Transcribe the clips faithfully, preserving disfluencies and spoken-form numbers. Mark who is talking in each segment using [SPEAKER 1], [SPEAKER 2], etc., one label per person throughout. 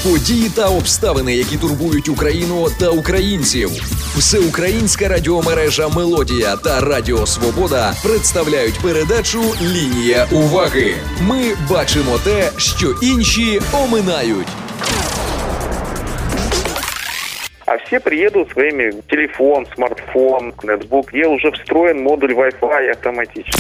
[SPEAKER 1] Події та обставини, які турбують Україну та українців. Всеукраїнська радіомережа «Мелодія» та Радіо Свобода представляють передачу «Лінія уваги». Ми бачимо те, що інші оминають.
[SPEAKER 2] А все приедут своими телефон, смартфон, ноутбук, где уже встроен модуль Wi-Fi автоматически.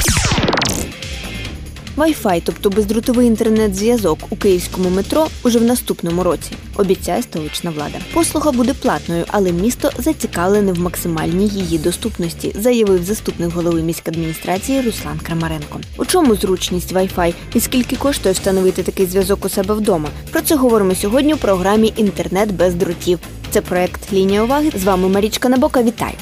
[SPEAKER 3] Wi-Fi, тобто бездротовий інтернет-зв'язок у київському метро уже в наступному році, обіцяє столична влада. Послуга буде платною, але місто зацікавлене в максимальній її доступності, заявив заступник голови міськадміністрації Руслан Крамаренко. У чому зручність Wi-Fi і скільки коштує встановити такий зв'язок у себе вдома? Про це говоримо сьогодні у програмі «Інтернет без дротів». Це проект «Лінія уваги». З вами Марічка Набока. Вітаю!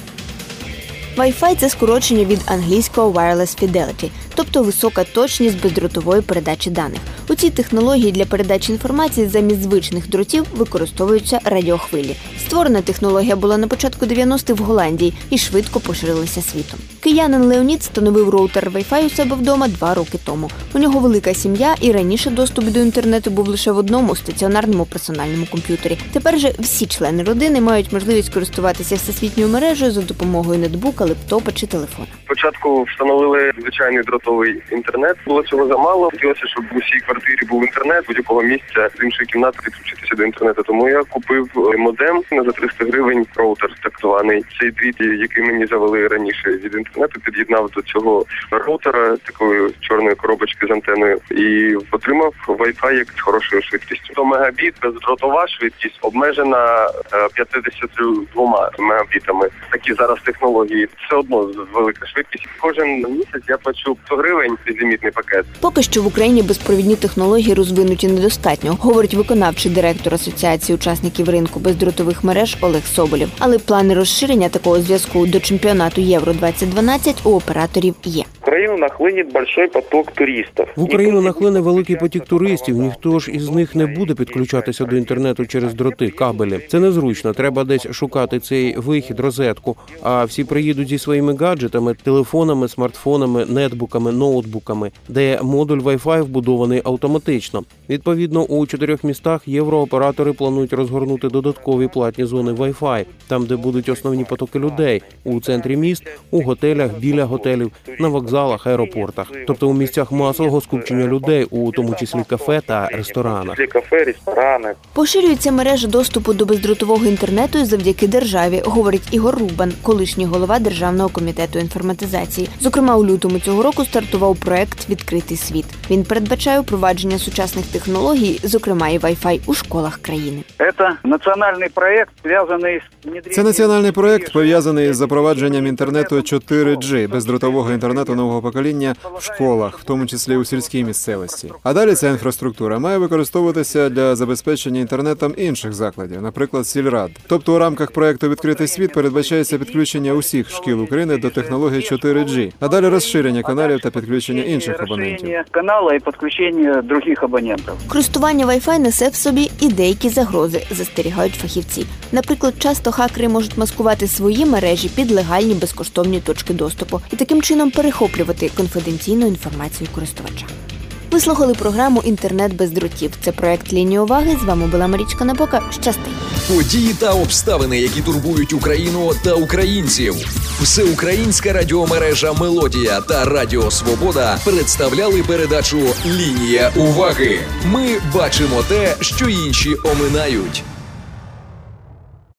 [SPEAKER 3] Wi-Fi – це скорочення від англійського Wireless Fidelity, тобто висока точність бездротової передачі даних. У цій технології для передачі інформації замість звичних дротів використовуються радіохвилі. Створена технологія була на початку дев'яностих в Голландії і швидко поширилася світом. Киянин Леонід встановив роутер Wi-Fi у себе вдома два роки тому. У нього велика сім'я і раніше доступ до інтернету був лише в одному стаціонарному персональному комп'ютері. Тепер же всі члени родини мають можливість користуватися всесвітньою мережею за допомогою ноутбука, лептопа чи телефона.
[SPEAKER 4] Спочатку встановили звичайний дротовий інтернет. Було цього замало. Хотілося, щоб в усій квартирі був інтернет, будь-якого місця з іншої кімнати підключитися до інтернету. Тому я купив модем за триста гривень, роутер так званий. Цей дріт, який мені завели раніше від інтернету, під'єднав до цього роутера, такої чорної коробочки з антеною, і отримав Wi-Fi як з хорошою швидкістю. сто мегабіт, бездротова швидкість обмежена п'ятдесят два мегабітами. Такі зараз технології. Все одно велика швидкість. Кожен місяць я плачу сто гривень безлімітний пакет.
[SPEAKER 3] Поки що в Україні безпровідні технології розвинуті недостатньо, говорить виконавчий директор Асоціації учасників ринку бездротових мереж Олег Соболєв. Але плани розширення такого зв'язку до чемпіонату Євро двадцять дванадцять у операторів є.
[SPEAKER 2] В Україну нахлине великий поток туристів.
[SPEAKER 5] В Україну нахлине великий потік туристів. Ніхто ж із них не буде підключатися до інтернету через дроти, кабелі. Це незручно. Треба десь шукати цей вихід, розетку. А всі приїдуть зі своїми гаджетами, телефонами, смартфонами, нетбуками, ноутбуками, де модуль Wi-Fi вбудований автоматично. Відповідно, у чотирьох містах єврооператори планують розгорнути додаткові платні зони Wi-Fi, там, де будуть основні потоки людей – у центрі міст, у готелях, біля готелів, на вокзалах, аеропортах. Тобто у місцях масового скупчення людей, у тому числі кафе та ресторанах.
[SPEAKER 2] Кафе, ресторани.
[SPEAKER 3] Поширюється мережа доступу до бездротового інтернету і завдяки державі, говорить Ігор Рубан, колишній голова Державного комітету інформатизації. Зокрема, у лютому цього року стартував проект «Відкритий світ». Він передбачає впровадження сучасних технологій, зокрема і Wi-Fi, у школах країни.
[SPEAKER 6] Це національний проект, пов'язаний з...
[SPEAKER 7] Це національний проект, пов'язаний з запровадженням інтернету чотири джі, бездротового інтернету нового покоління в школах, в тому числі у сільській місцевості. А далі ця інфраструктура має використовуватися для забезпечення інтернетом інших закладів, наприклад, сільрад. Тобто у рамках проекту «Відкритий світ» передбачається підключення усіх шкіл України до технології чотири джі, а далі розширення каналів та підключення інших абонентів.
[SPEAKER 6] Канали і підключення інших абонентів.
[SPEAKER 3] Користування Wi-Fi несе в собі і деякі загрози, застерігають фахівці. Наприклад, часто хакери можуть маскувати свої мережі під легальні безкоштовні точки доступу і таким чином перехоплювати конфіденційну інформацію користувача. Ви слухали програму «Інтернет без дротів». Це проект «Лінія уваги». З вами була Марічка Набока. Щасти!
[SPEAKER 1] Події та обставини, які турбують Україну та українців. Всеукраїнська радіомережа «Мелодія» та Радіо Свобода представляли передачу «Лінія уваги». Ми бачимо те, що інші оминають.